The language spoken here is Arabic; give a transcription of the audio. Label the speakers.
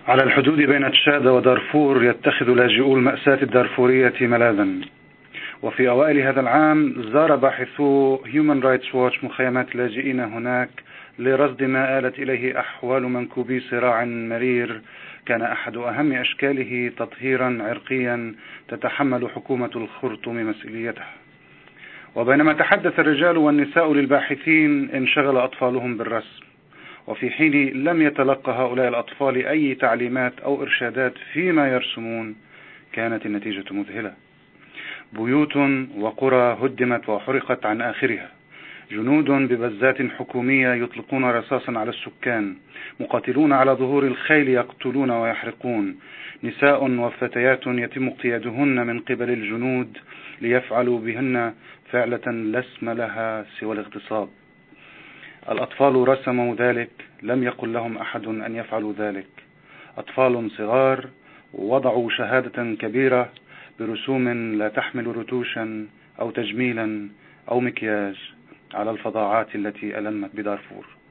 Speaker 1: على الحدود بين تشاد ودارفور يتخذ لاجئو المأساة الدارفورية ملاذا. وفي أوائل هذا العام زار باحثو Human Rights Watch مخيمات اللاجئين هناك لرصد ما آلت إليه أحوال منكوبي صراع مرير كان أحد أهم أشكاله تطهيرا عرقيا تتحمل حكومة الخرطوم مسؤوليته. وبينما تحدث الرجال والنساء للباحثين انشغل أطفالهم بالرسم، وفي حين لم يتلقى هؤلاء الأطفال أي تعليمات أو إرشادات فيما يرسمون كانت النتيجة مذهلة. بيوت وقرى هدمت وحرقت عن آخرها، جنود ببزات حكومية يطلقون رصاصا على السكان، مقاتلون على ظهور الخيل يقتلون ويحرقون، نساء وفتيات يتم اقتيادهن من قبل الجنود ليفعلوا بهن فعلة لا اسم لها سوى الاغتصاب. الأطفال رسموا ذلك، لم يقل لهم أحد أن يفعلوا ذلك. أطفال صغار وضعوا شهادة كبيرة برسوم لا تحمل رتوشا أو تجميلا أو مكياج على الفظاعات التي ألمت بدارفور.